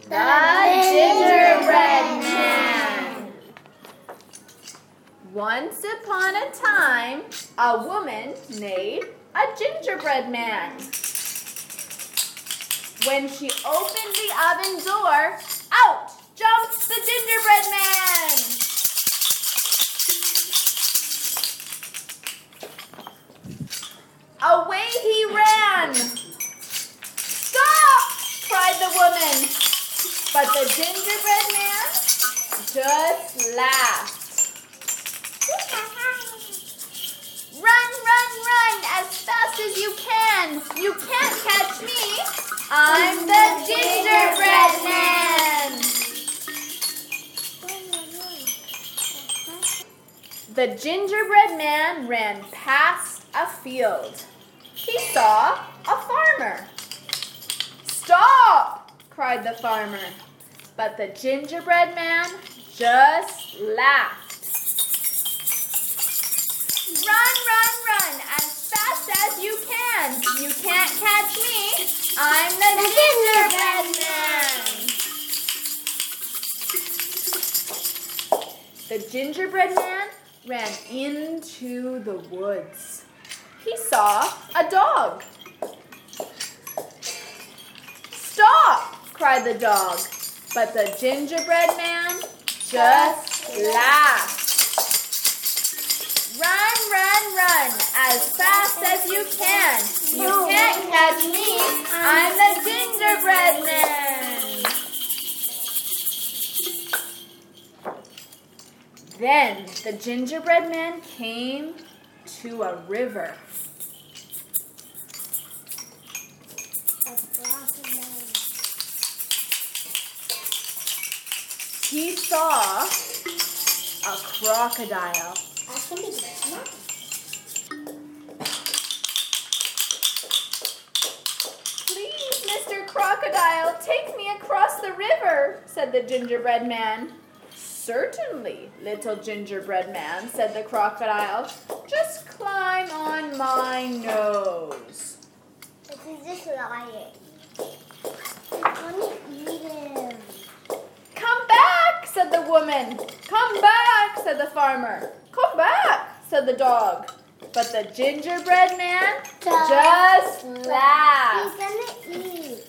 The Gingerbread Man. Once upon a time, a woman made a gingerbread man. When she opened the oven door, out jumped the gingerbread man. Away he ran. "Stop!" cried the woman. But the gingerbread man just laughed. "Run, run, run as fast as you can. You can't catch me. I'm the gingerbread man." The gingerbread man ran past a field. He saw a farmer. "Stop!" cried the farmer. But the gingerbread man just laughed. "Run, run, run as fast as you can. You can't catch me. I'm the gingerbread man." The gingerbread man ran into the woods. He saw a dog. "Stop!" cried the dog. But the gingerbread man just laughed. "Run, run, run as fast as you can. You can't catch me. I'm the gingerbread man." Then the gingerbread man came to a river. He saw a crocodile. "Please, Mr. Crocodile, take me across the river," said the gingerbread man. "Certainly, little gingerbread man," said the crocodile. "Just climb on my nose." He's just lying. I want to eat him. "Come back," said the woman. "Come back," said the farmer. "Come back," said the dog. But the gingerbread man just laughed. He's gonna eat.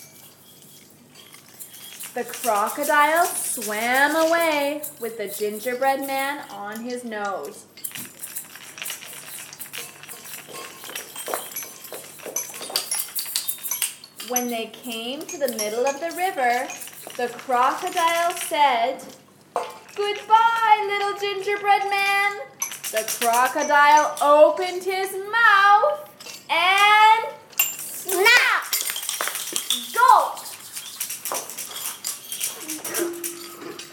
The crocodile swam away with the gingerbread man on his nose. When they came to the middle of the river, the crocodile said, "Goodbye, little gingerbread man." The crocodile opened his mouth and snap! Gulp!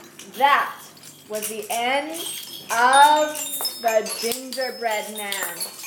That was the end of the gingerbread man.